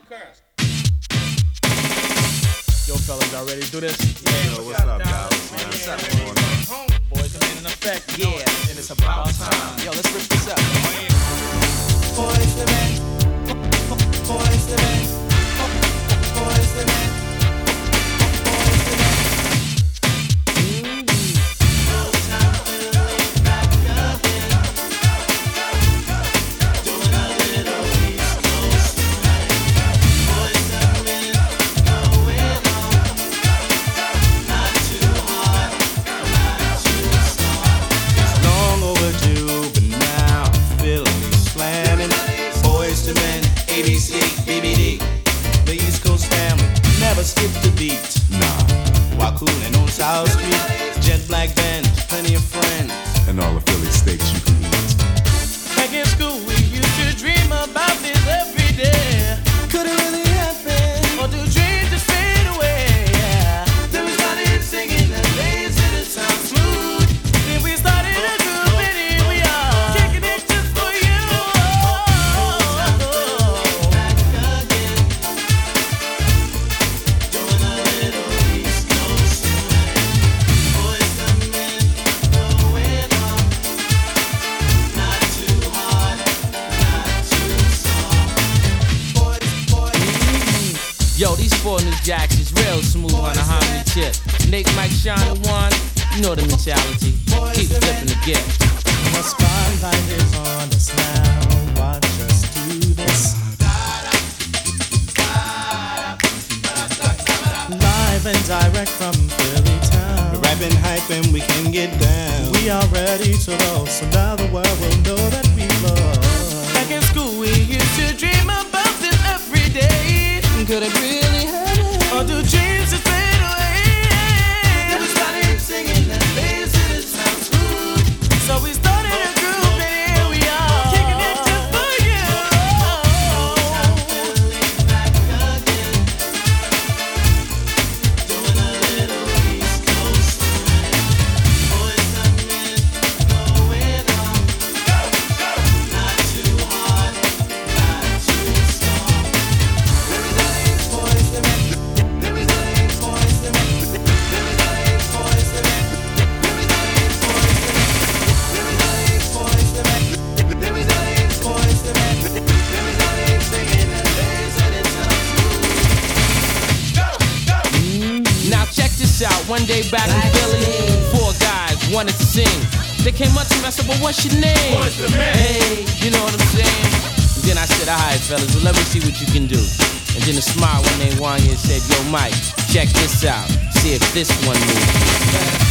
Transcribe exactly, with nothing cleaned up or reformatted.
Yo, fellas, y'all ready to do this? Yeah, yo, what's up, guys? What's up, man? Boys, come in in effect. Yeah, and it's about time. Yo, let's rip this up. Boys the men, boys the men, boys the men. Skip the beat, nah. While coolin' on South Street, jet black band, plenty of friends, and all the Philly steaks you can eat. Back in school, we used to dream about this every day. Could it really happen? Or do dreams just fade away? Yeah. Then we started singing and lazy to sound smooth. Then we started a group and here we are, kicking it just for you. Yo, these four new jacks is real smooth on the harmony tip. Nate, Mike, Sean, and one, you know the mentality. Keep flipping the gift. The spotlight is on us now. Watch us do this. Live and direct from Philly town. We're rapping, hyping, we can get down. We are ready to roll, so now the world will know that we love. Back in school, we used to dream about this every day. Could it really happen? Or do dreams just fade away? Then we started singing and lazy to sound smooth. So we started a group and here we are, kicking it just for you. Back again, doing a little East Coast swing. Boys and men going on, not too hard, not too soft. Boys the men, boys the men, boys the men, boys the men, boys the men, boys the men, singing and dancing it sounds smooth. Now check this out. One day back in Philly, four guys wanted to sing. They came up to me, I said, "But what's your name?" What's the man? Hey, you know what I'm saying? And then I said, "All right, fellas, well, let me see what you can do." And then a smile when they won and said, "Yo, Mike, check this out. See if this one moves."